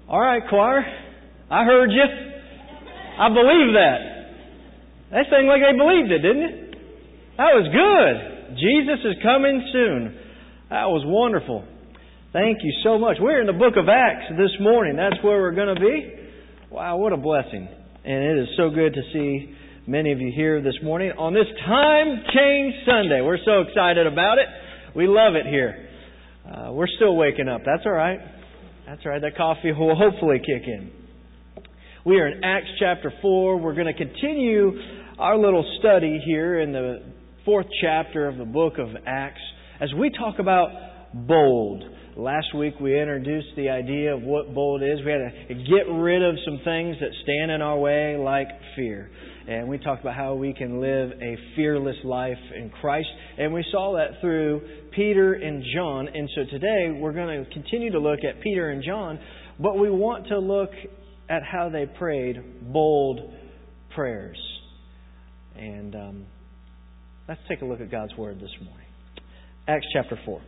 All right, choir. I heard you. I believe that. They sang like they believed it, didn't it? That was good. Jesus is coming soon. That was wonderful. Thank you so much. We're in the book of Acts this morning. That's where we're going to be. Wow, what a blessing. And it is so good to see many of you here this morning on this Time Change Sunday. We're so excited about it. We love it here. We're still waking up. That's all right. That's all right. That coffee will hopefully kick in. We are in Acts chapter 4. We're going to continue our little study here in the 4th chapter of the book of Acts as we talk about bold. Last week we introduced the idea of what bold is. We had to get rid of some things that stand in our way like fear. And we talked about how we can live a fearless life in Christ. And we saw that through Peter and John. And so today we're going to continue to look at Peter and John. But we want to look at how they prayed bold prayers. And let's take a look at God's Word this morning. Acts chapter 4.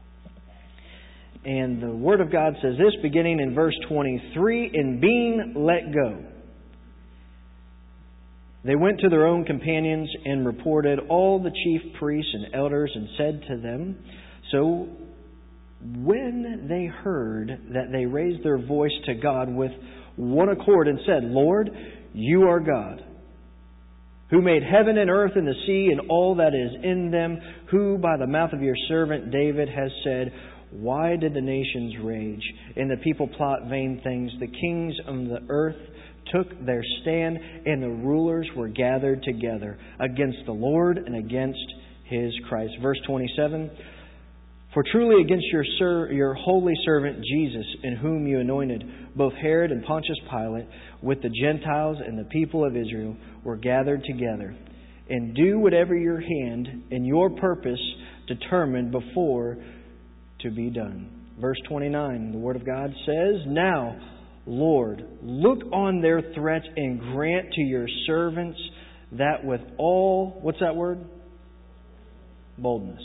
And the Word of God says this, beginning in verse 23, "In being let go, they went to their own companions and reported all the chief priests and elders and said to them, so when they heard that, they raised their voice to God with one accord and said, Lord, you are God, who made heaven and earth and the sea and all that is in them, who by the mouth of your servant David has said, why did the nations rage and the people plot vain things? The kings of the earth took their stand and the rulers were gathered together against the Lord and against His Christ." Verse 27, "For truly against your holy servant Jesus, in whom you anointed, both Herod and Pontius Pilate, with the Gentiles and the people of Israel, were gathered together, and do whatever your hand and your purpose determined before to be done." Verse 29, the Word of God says, "Now, Lord, look on their threats and grant to your servants that with all," what's that word? Boldness.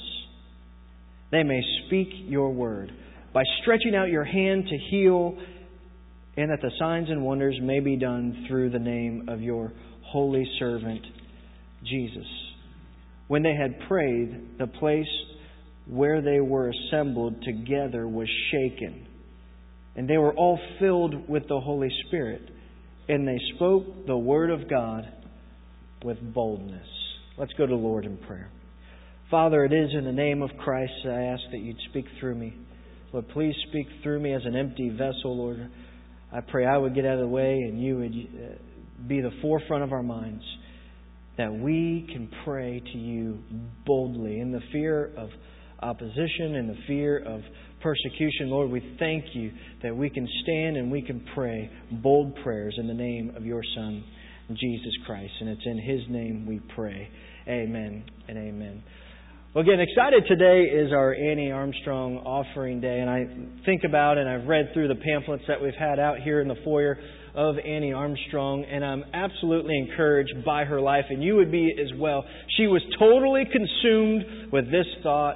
"They may speak your word by stretching out your hand to heal, and that the signs and wonders may be done through the name of your holy servant Jesus." When they had prayed, the place where they were assembled together was shaken, and they were all filled with the Holy Spirit, and they spoke the word of God with boldness. Let's go to the Lord in prayer. Father, it is in the name of Christ I ask that you'd speak through me. Lord, please speak through me as an empty vessel, Lord. I pray I would get out of the way and you would be the forefront of our minds, that we can pray to you boldly in the fear of opposition and the fear of persecution. Lord, we thank you that we can stand and we can pray bold prayers in the name of your Son, Jesus Christ. And it's in His name we pray. Amen and amen. Well, again, excited today is our Annie Armstrong offering day. And I think about and I've read through the pamphlets that we've had out here in the foyer of Annie Armstrong. And I'm absolutely encouraged by her life. And you would be as well. She was totally consumed with this thought: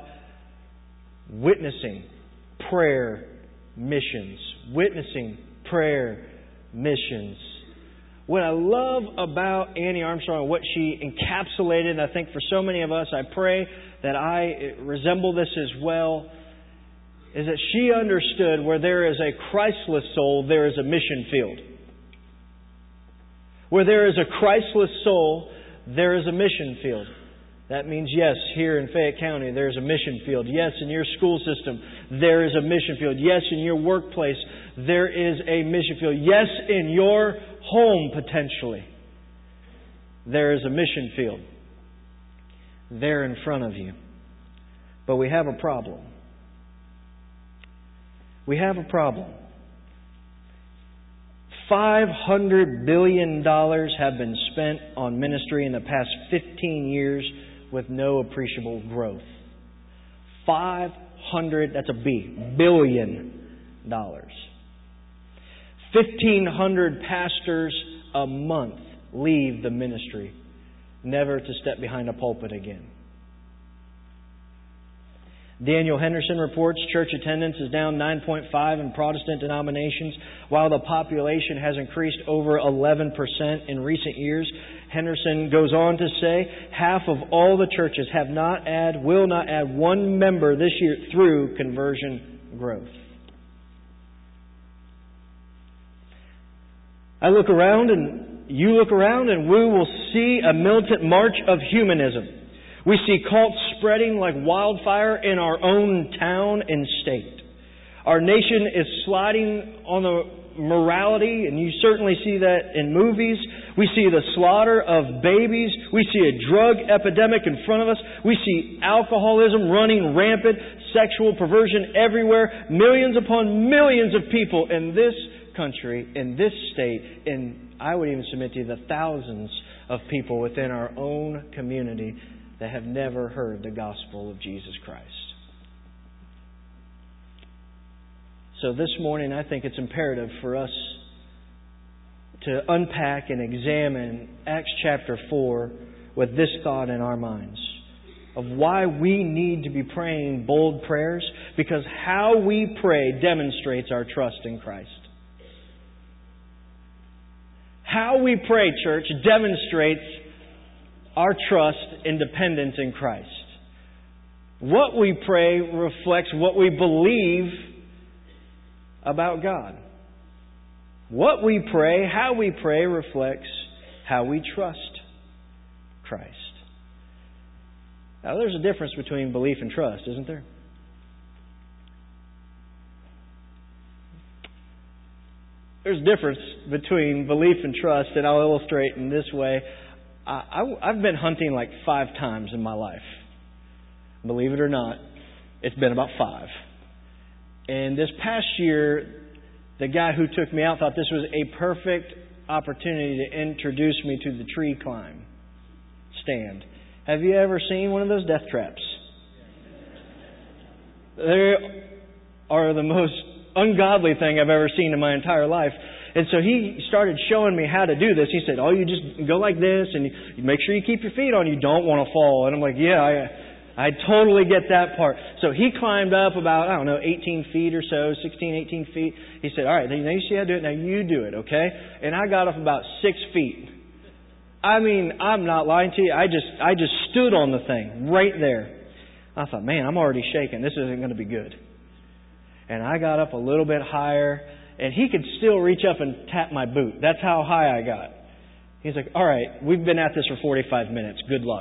witnessing, prayer, missions. Witnessing, prayer, missions. What I love about Annie Armstrong and what she encapsulated, and I think for so many of us, I pray that I resemble this as well, is that she understood where there is a Christless soul, there is a mission field. Where there is a Christless soul, there is a mission field. That means, yes, here in Fayette County, there's a mission field. Yes, in your school system, there is a mission field. Yes, in your workplace, there is a mission field. Yes, in your home, potentially, there is a mission field. There in front of you. But we have a problem. We have a problem. $500 billion have been spent on ministry in the past 15 years with no appreciable growth. 500, that's a B, billion dollars. 1,500 pastors a month leave the ministry, never to step behind a pulpit again. Daniel Henderson reports church attendance is down 9.5% in Protestant denominations, while the population has increased over 11% in recent years. Henderson goes on to say, half of all the churches will not add one member this year through conversion growth. I look around and you look around and we will see a militant march of humanism. We see cults spreading like wildfire in our own town and state. Our nation is sliding on the morality, and you certainly see that in movies. We see the slaughter of babies. We see a drug epidemic in front of us. We see alcoholism running rampant, sexual perversion everywhere. Millions upon millions of people in this country, in this state, and I would even submit to you the thousands of people within our own community that have never heard the gospel of Jesus Christ. So this morning, I think it's imperative for us to unpack and examine Acts chapter 4 with this thought in our minds of why we need to be praying bold prayers, because how we pray demonstrates our trust in Christ. How we pray, church, demonstrates our trust and dependence in Christ. What we pray reflects what we believe about God. What we pray, how we pray, reflects how we trust Christ. Now, there's a difference between belief and trust, isn't there? There's a difference between belief and trust, and I'll illustrate in this way. I've been hunting like 5 times in my life. Believe it or not, it's been about 5. And this past year, the guy who took me out thought this was a perfect opportunity to introduce me to the tree climb stand. Have you ever seen one of those death traps? They are the most ungodly thing I've ever seen in my entire life. And so he started showing me how to do this. He said, you just go like this and you make sure you keep your feet on. You don't want to fall. And I'm like, yeah, I totally get that part. So he climbed up about, 18 feet or so, 16, 18 feet. He said, all right, now you see how to do it. Now you do it, okay? And I got up about 6 feet. I mean, I'm not lying to you. I just stood on the thing right there. I thought, man, I'm already shaking. This isn't going to be good. And I got up a little bit higher, and he could still reach up and tap my boot. That's how high I got. He's like, all right, we've been at this for 45 minutes. Good luck.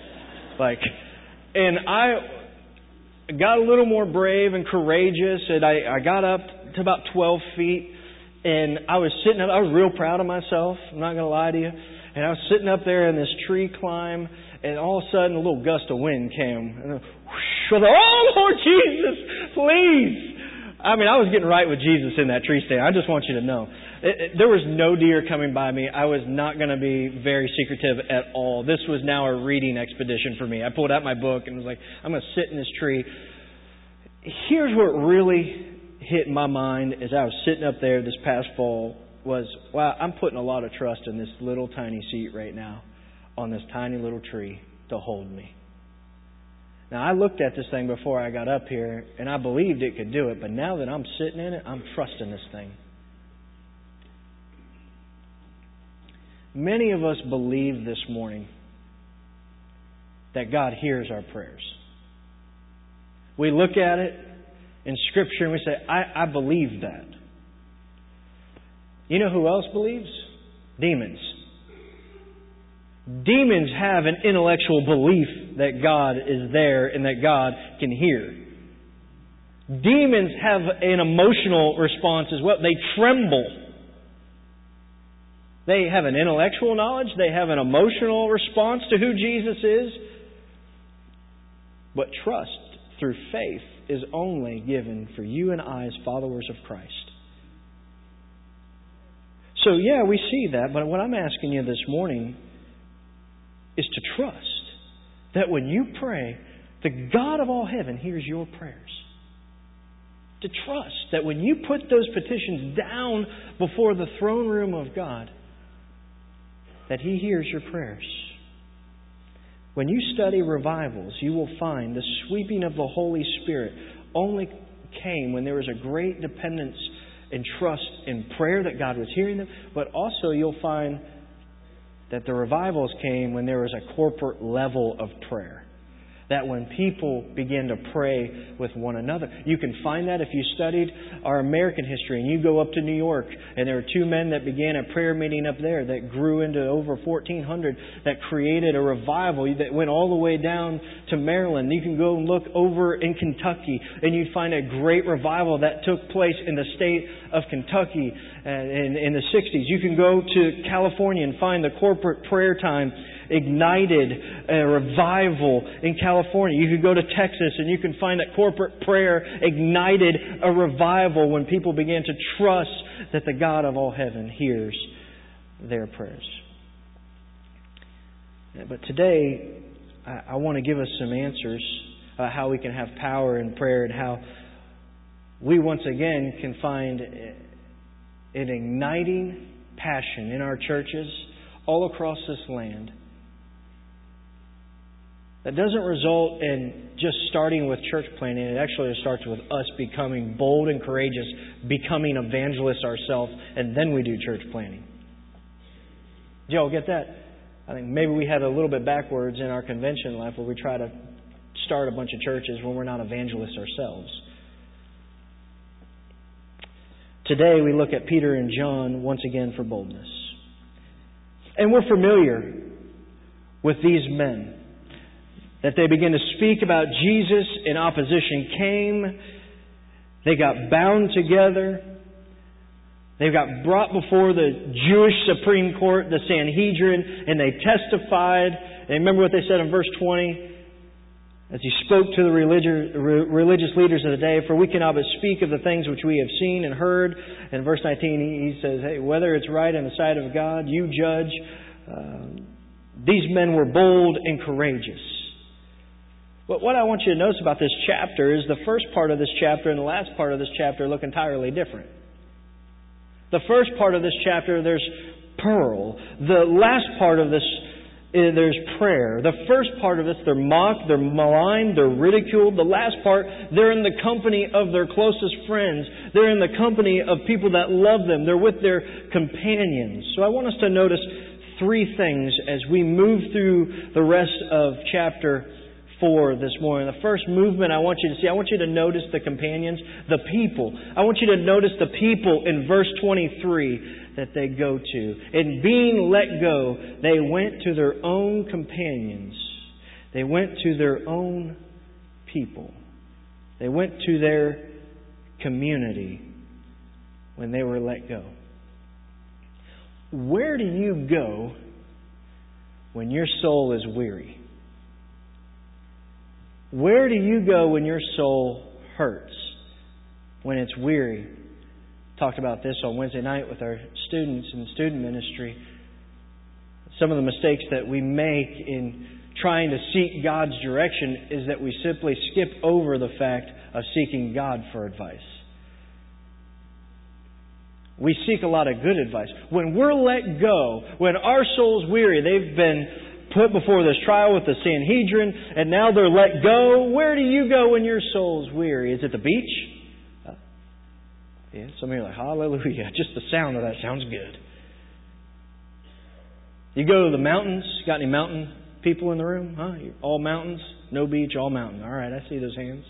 And I got a little more brave and courageous, and I got up to about 12 feet, and I was sitting up. I was real proud of myself. I'm not going to lie to you. And I was sitting up there in this tree climb, and all of a sudden a little gust of wind came. And I was like, oh, Lord Jesus, please. I mean, I was getting right with Jesus in that tree stand. I just want you to know. There was no deer coming by me. I was not going to be very secretive at all. This was now a reading expedition for me. I pulled out my book and was like, I'm going to sit in this tree. Here's what really hit my mind as I was sitting up there this past fall was, wow, I'm putting a lot of trust in this little tiny seat right now on this tiny little tree to hold me. Now, I looked at this thing before I got up here, and I believed it could do it. But now that I'm sitting in it, I'm trusting this thing. Many of us believe this morning that God hears our prayers. We look at it in Scripture and we say, I believe that. You know who else believes? Demons. Demons have an intellectual belief that God is there and that God can hear. Demons have an emotional response as well. They tremble. They have an intellectual knowledge. They have an emotional response to who Jesus is. But trust through faith is only given for you and I as followers of Christ. So yeah, we see that. But what I'm asking you this morning is to trust that when you pray, the God of all heaven hears your prayers. To trust that when you put those petitions down before the throne room of God, that He hears your prayers. When you study revivals, you will find the sweeping of the Holy Spirit only came when there was a great dependence and trust in prayer that God was hearing them. But also you'll find that the revivals came when there was a corporate level of prayer. That when people began to pray with one another. You can find that if you studied our American history and you go up to New York and there were two men that began a prayer meeting up there that grew into over 1,400 that created a revival that went all the way down to Maryland. You can go and look over in Kentucky and you'd find a great revival that took place in the state of Kentucky in the 60s. You can go to California and find the corporate prayer time ignited a revival in California. You could go to Texas and you can find that corporate prayer ignited a revival when people began to trust that the God of all heaven hears their prayers. But today, I want to give us some answers about how we can have power in prayer and how we once again can find an igniting passion in our churches all across this land that doesn't result in just starting with church planting. It actually starts with us becoming bold and courageous, becoming evangelists ourselves, and then we do church planting. Did y'all get that? I think maybe we had a little bit backwards in our convention life where we try to start a bunch of churches when we're not evangelists ourselves. Today we look at Peter and John once again for boldness. And we're familiar with these men. That they begin to speak about Jesus and opposition came. They got bound together. They got brought before the Jewish Supreme Court, the Sanhedrin, and they testified. And remember what they said in verse 20? As he spoke to the religious leaders of the day, for we cannot but speak of the things which we have seen and heard. In verse 19 he says, hey, whether it's right in the sight of God, you judge. These men were bold and courageous. But what I want you to notice about this chapter is the first part of this chapter and the last part of this chapter look entirely different. The first part of this chapter, there's pearl. The last part of this, there's prayer. The first part of this, they're mocked, they're maligned, they're ridiculed. The last part, they're in the company of their closest friends. They're in the company of people that love them. They're with their companions. So I want us to notice three things as we move through the rest of chapter 4 this morning. The first movement I want you to see, I want you to notice the companions, the people. I want you to notice the people in verse 23 that they go to. In being let go, they went to their own companions. They went to their own people. They went to their community when they were let go. Where do you go when your soul is weary? Where do you go when your soul hurts? When it's weary? Talked about this on Wednesday night with our students in student ministry. Some of the mistakes that we make in trying to seek God's direction is that we simply skip over the fact of seeking God for advice. We seek a lot of good advice. When we're let go, when our soul's weary, they've been put before this trial with the Sanhedrin, and now they're let go. Where do you go when your soul's weary? Is it the beach? Yeah, some of you are like, hallelujah. Just the sound of that sounds good. You go to the mountains. Got any mountain people in the room? Huh? All mountains? No beach, all mountain. All right, I see those hands.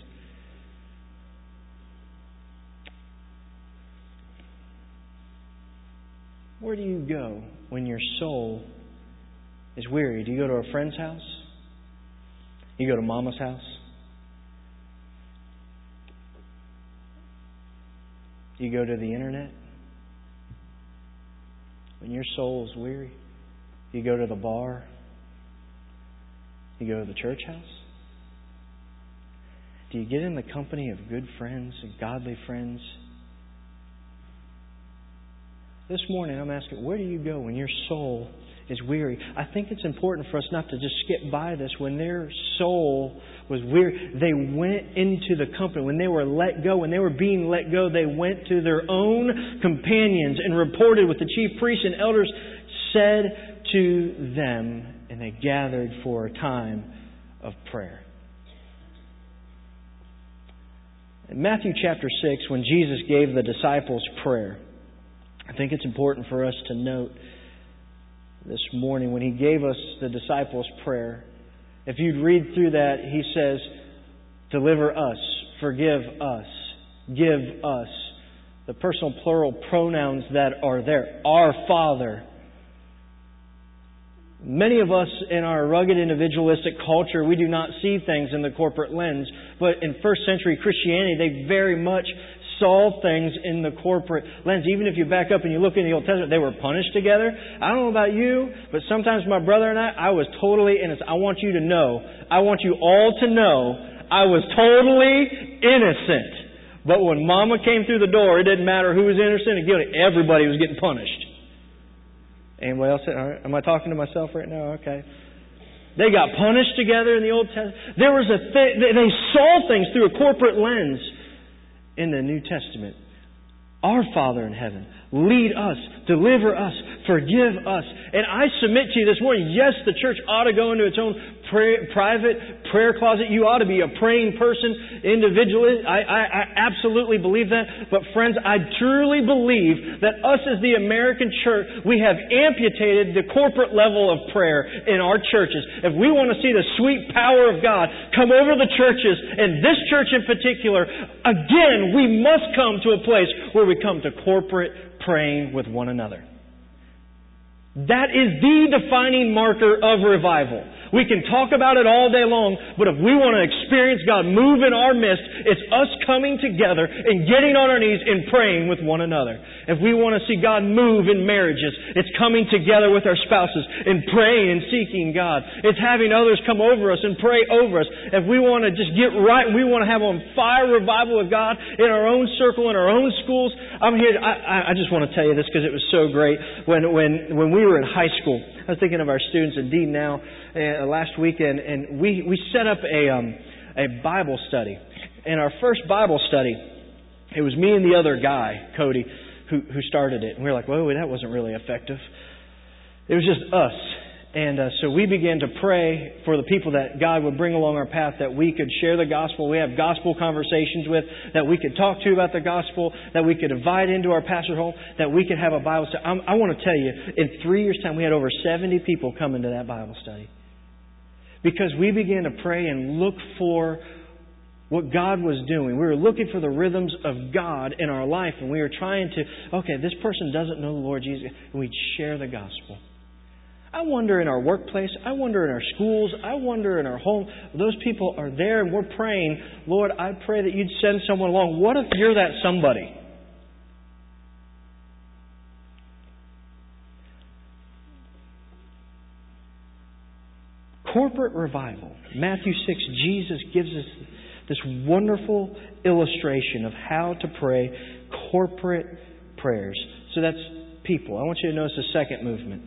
Where do you go when your soul is weary? Do you go to a friend's house? You go to mama's house? Do you go to the internet? When your soul is weary? Do you go to the bar? Do you go to the church house? Do you get in the company of good friends and godly friends? This morning I'm asking, where do you go when your soul is weary? I think it's important for us not to just skip by this. When their soul was weary, they went into the company. When they were let go, when they were being let go, they went to their own companions and reported what the chief priests and elders said to them. and they gathered for a time of prayer. In Matthew chapter 6, when Jesus gave the disciples prayer, I think it's important for us to note this morning when He gave us the disciples' prayer. If you'd read through that, He says, deliver us, forgive us, give us. The personal plural pronouns that are there. Our Father. Many of us in our rugged individualistic culture, we do not see things in the corporate lens. But in first century Christianity, they very much saw things in the corporate lens. Even if you back up and you look in the Old Testament, they were punished together. I don't know about you, but sometimes my brother and I was totally innocent. I want you to know, I want you all to know, I was totally innocent. But when Mama came through the door, it didn't matter who was innocent or guilty. Everybody was getting punished. Anybody else? Am I talking to myself right now? Okay. They got punished together in the Old Testament. There was they saw things through a corporate lens in the New Testament. Our Father in heaven, lead us, deliver us, forgive us. And I submit to you this morning, yes, the church ought to go into its own private prayer closet. You ought to be a praying person individually. I absolutely believe that. But friends, I truly believe that us as the American church, we have amputated the corporate level of prayer in our churches. If we want to see the sweet power of God come over the churches, and this church in particular, again, we must come to a place where we come to corporate praying with one another. That is the defining marker of revival. We can talk about it all day long, but if we want to experience God move in our midst, it's us coming together and getting on our knees and praying with one another. If we want to see God move in marriages, it's coming together with our spouses and praying and seeking God. It's having others come over us and pray over us. If we want to just get right, we want to have on fire revival with God in our own circle, in our own schools. I'm here. I just want to tell you this because it was so great. When we were in high school, I was thinking of our students in Dean now last weekend, and we set up a Bible study. In our first Bible study, it was me and the other guy, Cody, who started it. And we were like, whoa, that wasn't really effective. It was just us. And so we began to pray for the people that God would bring along our path, that we could share the gospel, we have gospel conversations with, that we could talk to about the gospel, that we could invite into our pastor's home, that we could have a Bible study. I want to tell you, in 3 years' time, we had over 70 people come into that Bible study. Because we began to pray and look for what God was doing. We were looking for the rhythms of God in our life, and we were trying to, okay, this person doesn't know the Lord Jesus, and we'd share the gospel. I wonder in our workplace, I wonder in our schools, I wonder in our home, those people are there and we're praying, Lord, I pray that you'd send someone along. What if you're that somebody? Corporate revival. Matthew 6, Jesus gives us this wonderful illustration of how to pray corporate prayers. So that's people. I want you to notice the second movement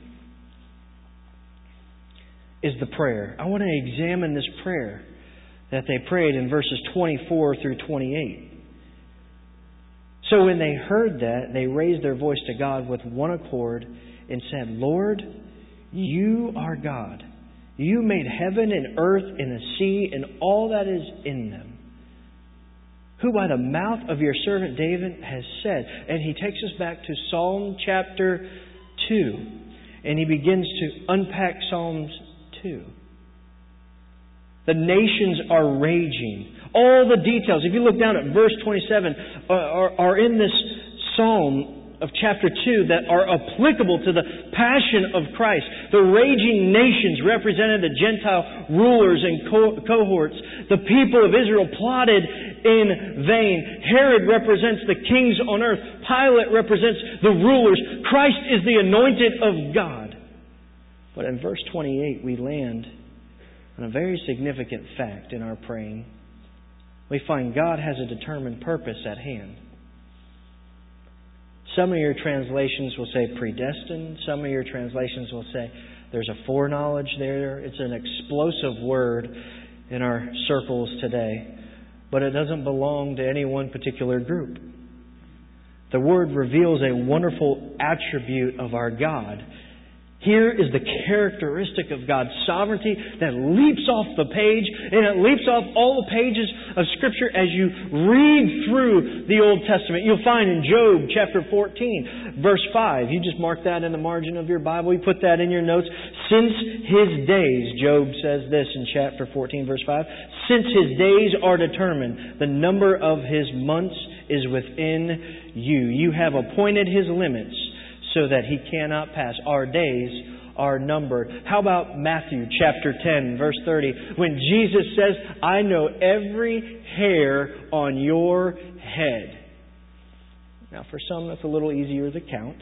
is the prayer. I want to examine this prayer that they prayed in verses 24 through 28. So when they heard that, they raised their voice to God with one accord and said, Lord, you are God. You made heaven and earth and the sea and all that is in them, who by the mouth of your servant David has said. And he takes us back to Psalm chapter 2. And he begins to unpack Psalms 2. The nations are raging. All the details, if you look down at verse 27, are in this Psalm of chapter 2 that are applicable to the passion of Christ. The raging nations represented the Gentile rulers and cohorts. The people of Israel plotted in vain. Herod represents the kings on earth. Pilate represents the rulers. Christ is the anointed of God. But in verse 28, we land on a very significant fact in our praying. We find God has a determined purpose at hand. Some of your translations will say predestined. Some of your translations will say there's a foreknowledge there. It's an explosive word in our circles today. But it doesn't belong to any one particular group. The word reveals a wonderful attribute of our God. Here is the characteristic of God's sovereignty that leaps off the page, and it leaps off all the pages of Scripture as you read through the Old Testament. You'll find in Job chapter 14, verse 5. You just mark that in the margin of your Bible. You put that in your notes. Since His days, Job says this in chapter 14, verse 5, since His days are determined, the number of His months is within you. You have appointed His limits, so that He cannot pass. Our days are numbered. How about Matthew chapter 10, verse 30, when Jesus says, I know every hair on your head. Now, for some, that's a little easier to count.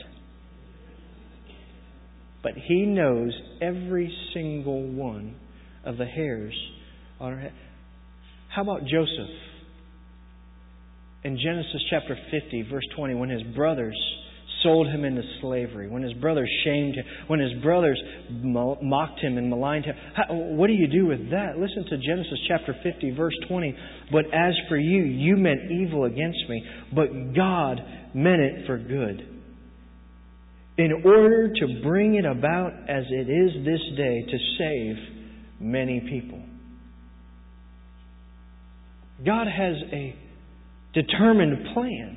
But He knows every single one of the hairs on our head. How about Joseph? In Genesis chapter 50, verse 20, when his brothers sold him into slavery, when his brothers shamed him, when his brothers mocked him and maligned him. What do you do with that? Listen to Genesis chapter 50, verse 20. But as for you, you meant evil against me, but God meant it for good, in order to bring it about as it is this day, to save many people. God has a determined plan.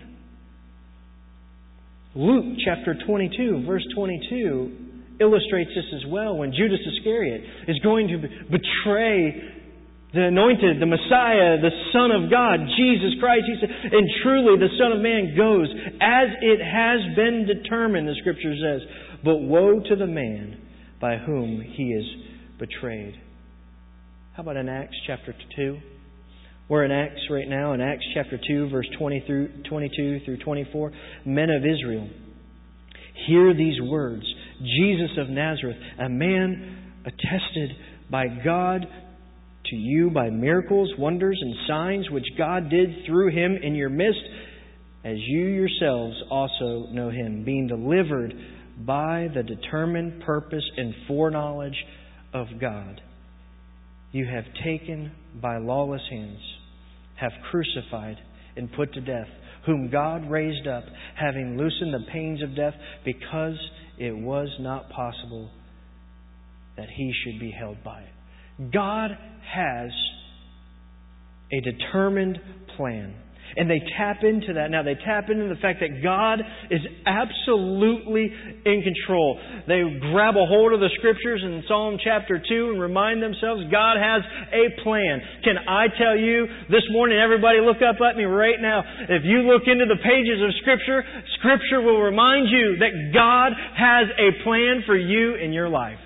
Luke chapter 22, verse 22 illustrates this as well. When Judas Iscariot is going to betray the Anointed, the Messiah, the Son of God, Jesus Christ, He said, and truly the Son of Man goes as it has been determined, the Scripture says. But woe to the man by whom he is betrayed. How about in Acts chapter 2? We're in Acts right now, in Acts chapter 2, verse 22 through 24. Men of Israel, hear these words. Jesus of Nazareth, a man attested by God to you by miracles, wonders, and signs which God did through Him in your midst, as you yourselves also know Him, being delivered by the determined purpose and foreknowledge of God. You have taken by lawless hands, have crucified and put to death, whom God raised up, having loosened the pains of death, because it was not possible that He should be held by it. God has a determined plan. And they tap into that. Now, they tap into the fact that God is absolutely in control. They grab a hold of the Scriptures in Psalm chapter 2 and remind themselves God has a plan. Can I tell you this morning, everybody look up at me right now. If you look into the pages of Scripture, Scripture will remind you that God has a plan for you in your life.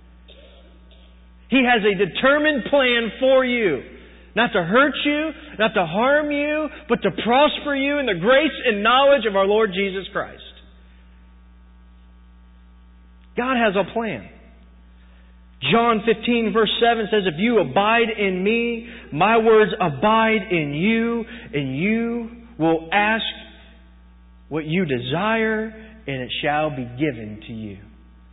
He has a determined plan for you. Not to hurt you, not to harm you, but to prosper you in the grace and knowledge of our Lord Jesus Christ. God has a plan. John 15 verse 7 says, if you abide in me, my words abide in you, and you will ask what you desire, and it shall be given to you.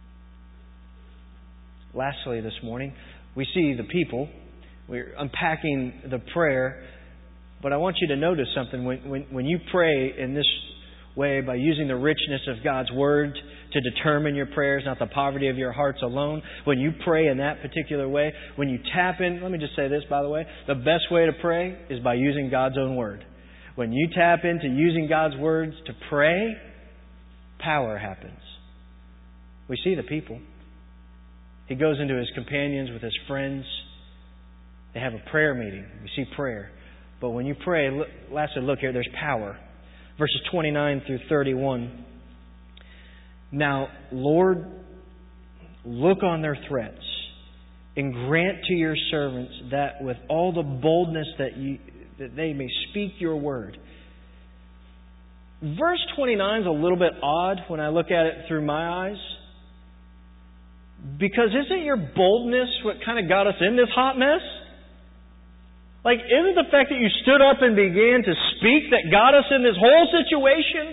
Lastly this morning, we see the people. We're unpacking the prayer, but I want you to notice something. When you pray in this way, by using the richness of God's Word to determine your prayers, not the poverty of your hearts alone, when you pray in that particular way, when you tap in, let me just say this, by the way, the best way to pray is by using God's own Word. When you tap into using God's words to pray, power happens. We see the people. He goes into his companions with his friends. They have a prayer meeting. We see prayer. But when you pray, lastly, look here, there's power. Verses 29 through 31. Now, Lord, look on their threats and grant to your servants that with all the boldness that they may speak your word. Verse 29 is a little bit odd when I look at it through my eyes. Because isn't your boldness what kind of got us in this hot mess? Like, isn't the fact that you stood up and began to speak that got us in this whole situation?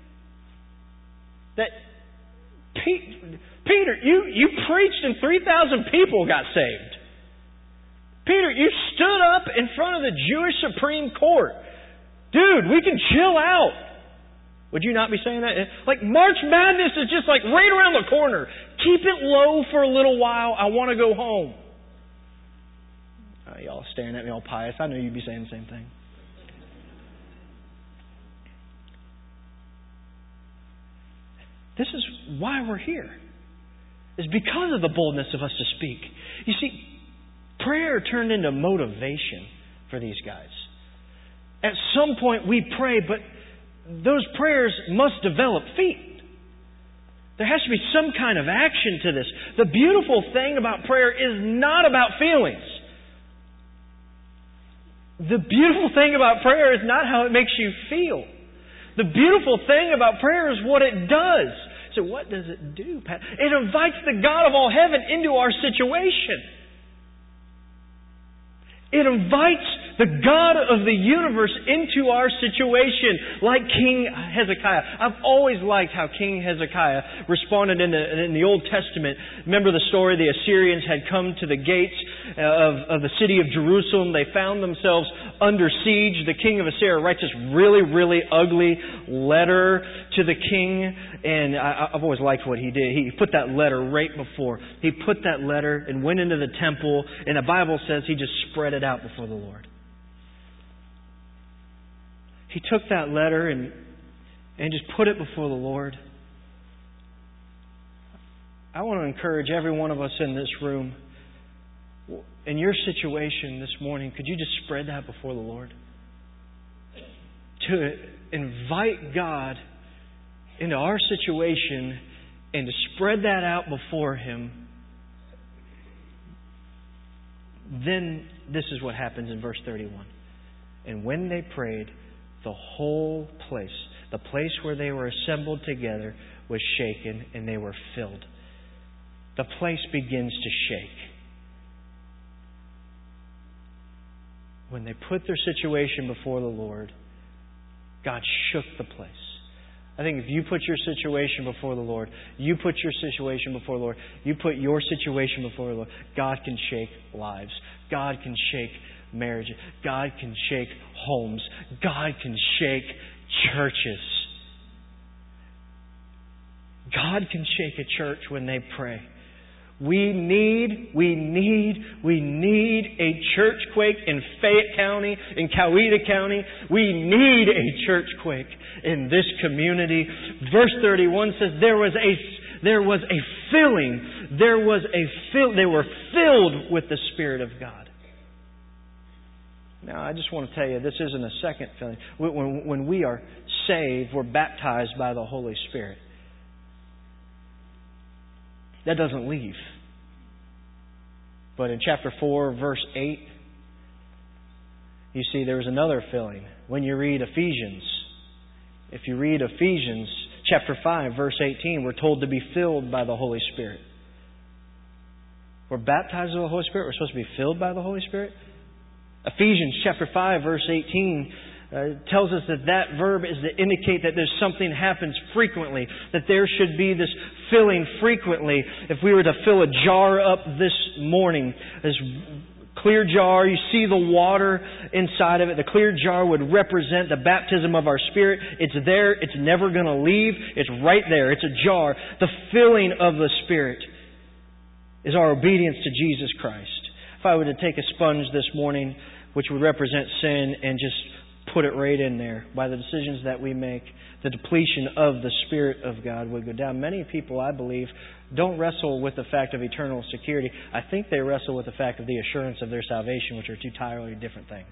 That Peter, you preached and 3,000 people got saved. Peter, you stood up in front of the Jewish Supreme Court. Dude, we can chill out. Would you not be saying that? Like, March Madness is just like right around the corner. Keep it low for a little while. I want to go home. Y'all staring at me all pious. I know you'd be saying the same thing. This is why we're here. It's because of the boldness of us to speak. You see, prayer turned into motivation for these guys. At some point we pray, but those prayers must develop feet. There has to be some kind of action to this. The beautiful thing about prayer is not about feelings. The beautiful thing about prayer is not how it makes you feel. The beautiful thing about prayer is what it does. So what does it do, Pat? It invites the God of all heaven into our situation. It invites the God of the universe into our situation, like King Hezekiah. I've always liked how King Hezekiah responded in the Old Testament. Remember the story? The Assyrians had come to the gates of the city of Jerusalem. They found themselves under siege. The king of Assyria writes this really, really ugly letter to the king. And I've always liked what he did. He put that letter right before. He put that letter and went into the temple. And the Bible says he just spread it out before the Lord. He took that letter and just put it before the Lord. I want to encourage every one of us in this room. In your situation this morning, could you just spread that before the Lord? To invite God into our situation and to spread that out before Him. Then this is what happens in verse 31. And when they prayed, the whole place, the place where they were assembled together, was shaken and they were filled. The place begins to shake. When they put their situation before the Lord, God shook the place. I think if you put your situation before the Lord, you put your situation before the Lord, you put your situation before the Lord, God can shake lives. God can shake marriages. God can shake homes. God can shake churches. God can shake a church when they pray. We need a churchquake in Fayette County, in Coweta County. We need a churchquake in this community. Verse 31 says there was a filling. They were filled with the Spirit of God. Now, I just want to tell you, this isn't a second filling. When we are saved, we're baptized by the Holy Spirit. That doesn't leave. But in chapter 4, verse 8, you see there was another filling. When you read Ephesians, if you read Ephesians chapter 5, verse 18, we're told to be filled by the Holy Spirit. We're baptized with the Holy Spirit. We're supposed to be filled by the Holy Spirit. Ephesians chapter 5, verse 18 tells us that verb is to indicate that there's something happens frequently, that there should be this filling frequently. If we were to fill a jar up this morning, this clear jar, you see the water inside of it. The clear jar would represent the baptism of our spirit. It's there. It's never going to leave. It's right there. It's a jar. The filling of the Spirit is our obedience to Jesus Christ. If I were to take a sponge this morning, which would represent sin, and just put it right in there, by the decisions that we make, the depletion of the Spirit of God would go down. Many people, I believe, don't wrestle with the fact of eternal security. I think they wrestle with the fact of the assurance of their salvation, which are two entirely different things.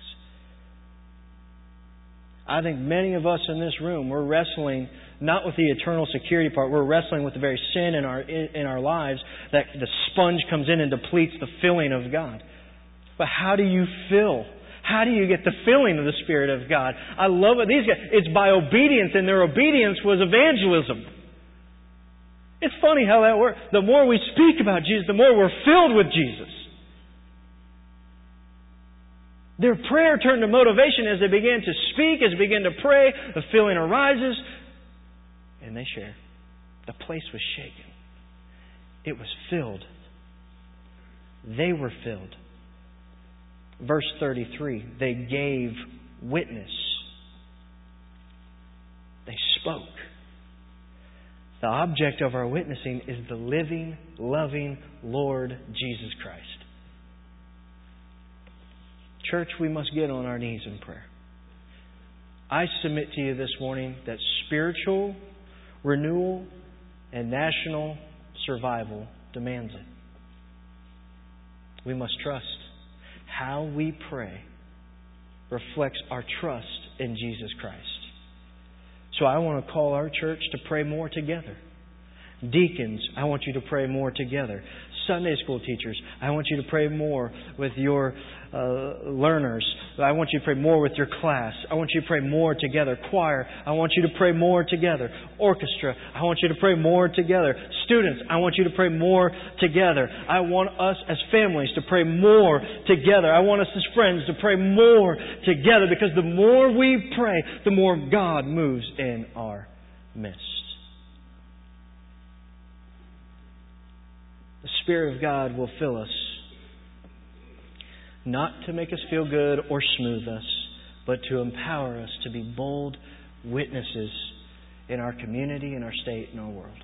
I think many of us in this room, we're wrestling not with the eternal security part. We're wrestling with the very sin in our lives that the sponge comes in and depletes the filling of God. But how do you fill? How do you get the filling of the Spirit of God? I love it. These guys, it's by obedience, and their obedience was evangelism. It's funny how that works. The more we speak about Jesus, the more we're filled with Jesus. Their prayer turned to motivation as they began to speak, as they began to pray. The filling arises, and they share. The place was shaken. It was filled. They were filled. Verse 33, they gave witness. They spoke. The object of our witnessing is the living, loving Lord Jesus Christ. Church, we must get on our knees in prayer. I submit to you this morning that spiritual renewal and national survival demands it. We must trust. How we pray reflects our trust in Jesus Christ. So I want to call our church to pray more together. Deacons, I want you to pray more together. Sunday school teachers, I want you to pray more with your learners. I want you to pray more with your class. I want you to pray more together. Choir, I want you to pray more together. Orchestra, I want you to pray more together. Students, I want you to pray more together. I want us as families to pray more together. I want us as friends to pray more together, because the more we pray, the more God moves in our midst. The Spirit of God will fill us, not to make us feel good or smooth us, but to empower us to be bold witnesses in our community, in our state, in our world.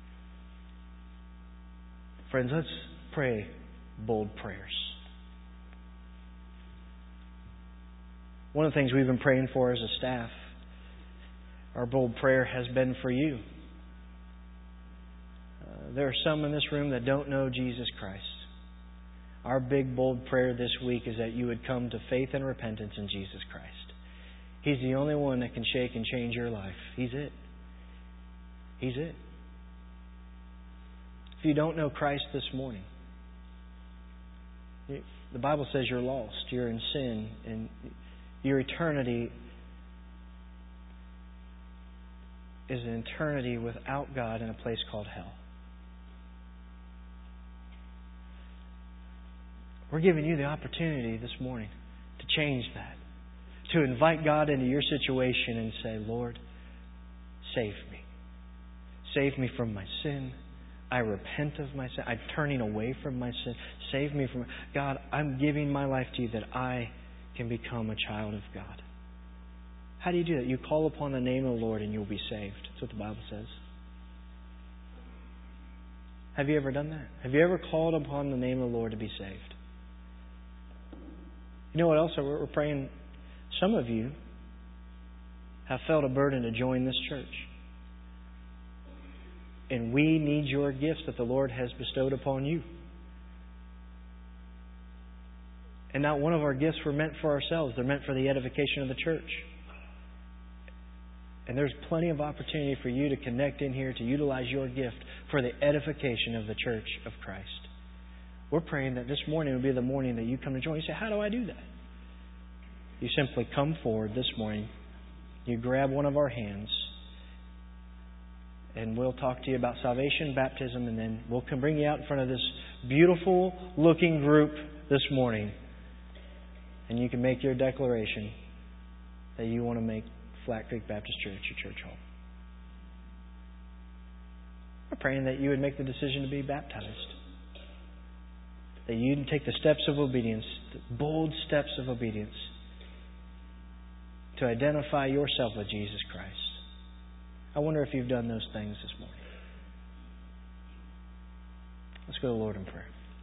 Friends, let's pray bold prayers. One of the things we've been praying for as a staff, our bold prayer has been for you. There are some in this room that don't know Jesus Christ. Our big, bold prayer this week is that you would come to faith and repentance in Jesus Christ. He's the only one that can shake and change your life. He's it. He's it. If you don't know Christ this morning, the Bible says you're lost, you're in sin, and your eternity is an eternity without God in a place called hell. We're giving you the opportunity this morning to change that. To invite God into your situation and say, Lord, save me. Save me from my sin. I repent of my sin. I'm turning away from my sin. Save me from... God, I'm giving my life to you that I can become a child of God. How do you do that? You call upon the name of the Lord and you'll be saved. That's what the Bible says. Have you ever done that? Have you ever called upon the name of the Lord to be saved? You know what else we're praying? Some of you have felt a burden to join this church. And we need your gifts that the Lord has bestowed upon you. And not one of our gifts were meant for ourselves. They're meant for the edification of the church. And there's plenty of opportunity for you to connect in here, to utilize your gift for the edification of the church of Christ. We're praying that this morning will be the morning that you come to join. You say, how do I do that? You simply come forward this morning. You grab one of our hands. And we'll talk to you about salvation, baptism, and then we'll bring you out in front of this beautiful looking group this morning. And you can make your declaration that you want to make Flat Creek Baptist Church your church home. We're praying that you would make the decision to be baptized. That you'd take the steps of obedience, the bold steps of obedience, to identify yourself with Jesus Christ. I wonder if you've done those things this morning. Let's go to the Lord in prayer.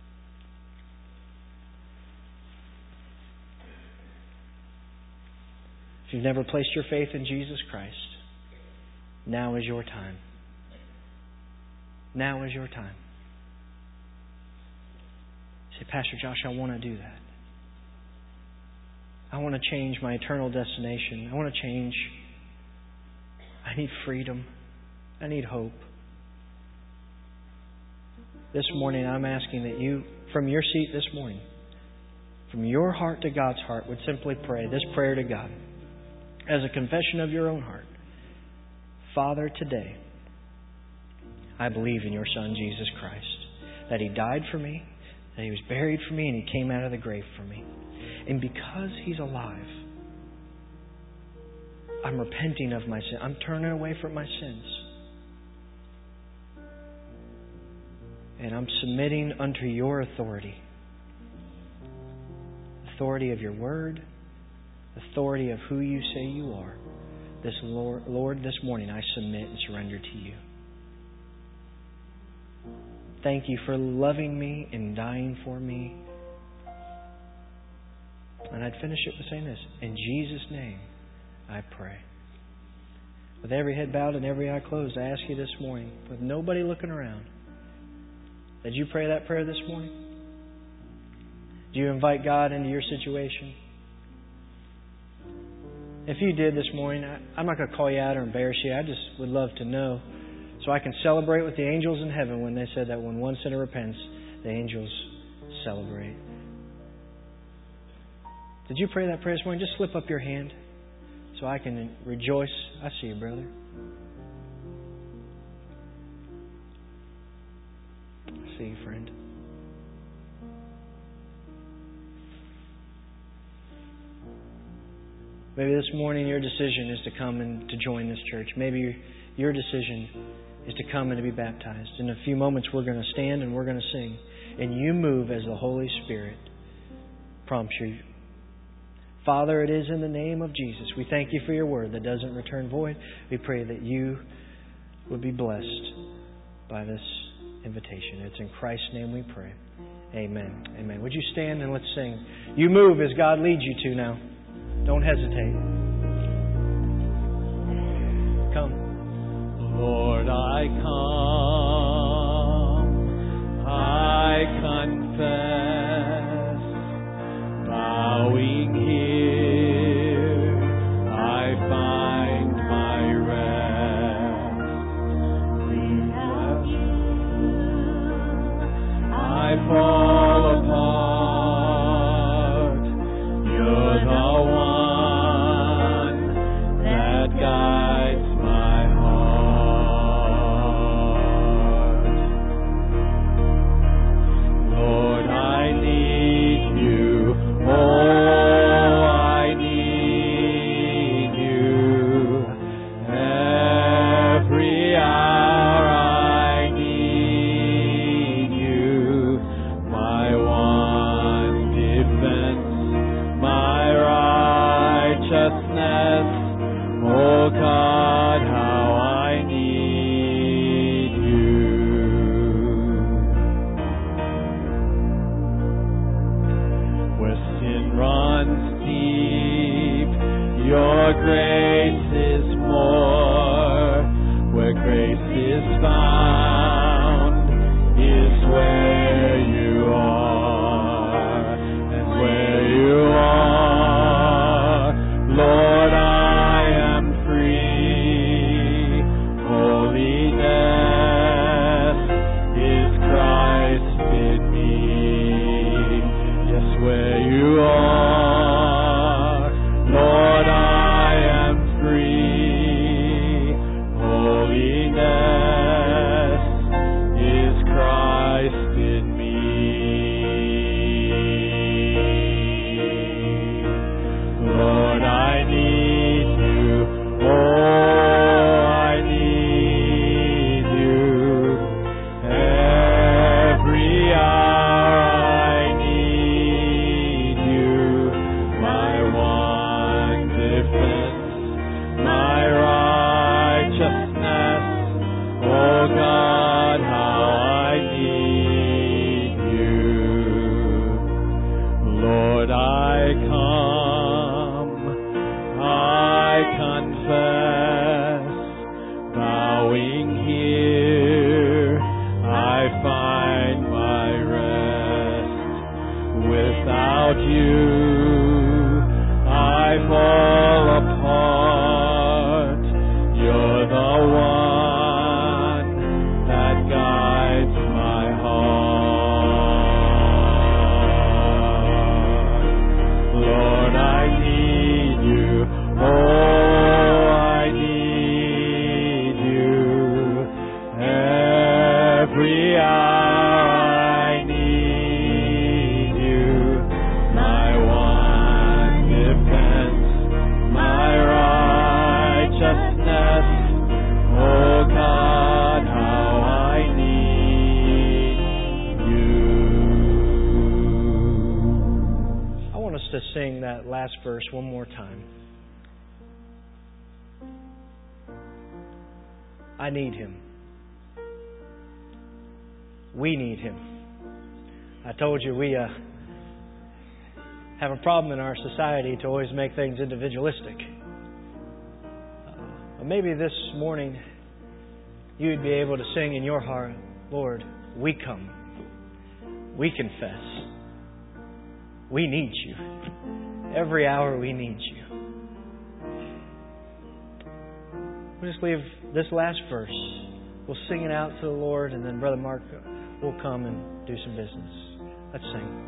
If you've never placed your faith in Jesus Christ, now is your time. Now is your time. Say, Pastor Josh, I want to do that. I want to change my eternal destination. I want to change. I need freedom. I need hope. This morning I'm asking that you, from your seat this morning, from your heart to God's heart, would simply pray this prayer to God as a confession of your own heart. Father, today I believe in your Son, Jesus Christ, that He died for me, that He was buried for me, and He came out of the grave for me. And because He's alive, I'm repenting of my sin. I'm turning away from my sins. And I'm submitting unto your authority. Authority of your word. Authority of who you say you are. Lord, this morning I submit and surrender to You. Thank You for loving me and dying for me. And I'd finish it with saying this: in Jesus' name I pray. With every head bowed and every eye closed, I ask you this morning, with nobody looking around, did you pray that prayer this morning? Do you invite God into your situation? If you did this morning, I'm not going to call you out or embarrass you. I just would love to know so I can celebrate with the angels in heaven when they said that when one sinner repents, the angels celebrate. Did you pray that prayer this morning? Just slip up your hand so I can rejoice. I see you, brother. I see you, friend. Maybe this morning your decision is to come and to join this church. Maybe your decision is to come and to be baptized. In a few moments we're going to stand and we're going to sing. And you move as the Holy Spirit prompts you. Father, it is in the name of Jesus. We thank You for Your word that doesn't return void. We pray that You would be blessed by this invitation. It's in Christ's name we pray. Amen. Amen. Would you stand and let's sing. You move as God leads you to now. Don't hesitate. Come. Lord, I come. I confess. Bowing here, I find my rest. Without You, I fall apart. You're the one that guides my heart. Lord, I need You. Oh, I need You. Every hour I need You. My one defense, my righteousness. Oh God, how I need You. Where sin runs deep, Your grace is more. Where grace is found is where You are. And where You are, Lord, I am free. Holiness is Christ in me. Yes, where You are, Lord, I am free. Holiness is Christ in me. Lord, I need You. Oh, I need You. Every hour I need You. My one defense, my righteousness. Oh God, how I need You. Lord, I come, I confess. Bowing here, I find my rest. Without You, I fall apart. You're the one that guides my heart. Lord, I need You. Oh, I need You. Every hour I need You. My one defense, my righteousness. Oh God, how I need You. I want us to sing that last verse one more time. I need Him. We need Him. I told you we have a problem in our society to always make things individualistic. Maybe this morning you'd be able to sing in your heart, Lord, we come. We confess. We need You. Every hour we need You. We'll just leave this last verse. We'll sing it out to the Lord, and then Brother Mark will come and do some business. Let's sing.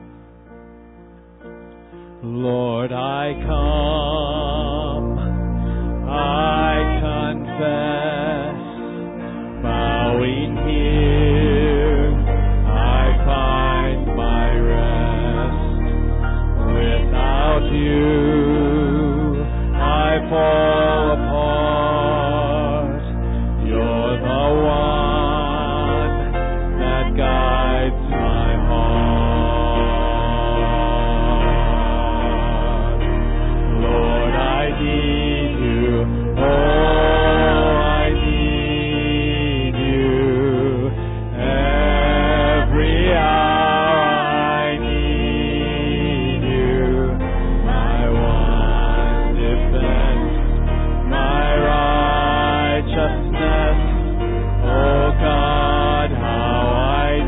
Lord, I come, I confess, bowing here, I find my rest. Without You, I fall apart. You're the one that guides my heart. Lord, I need You. Oh, I need You. Every hour I need You. My one defense, my righteousness. Oh God, how I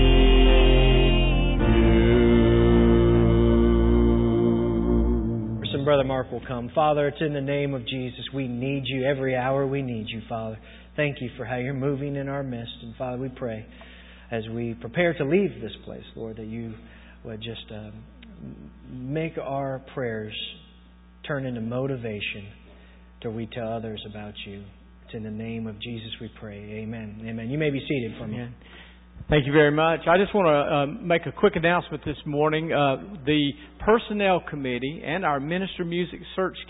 need You. And Brother Mark will come. Father, it's in the name of Jesus. We need You. Every hour we need You, Father. Thank You for how You're moving in our midst. And Father, we pray as we prepare to leave this place, Lord, that You would just make our prayers turn into motivation to we tell others about You. It's in the name of Jesus we pray. Amen. Amen. You may be seated for me. Thank you very much. I just want to make a quick announcement this morning. The Personnel Committee and our Minister Music Search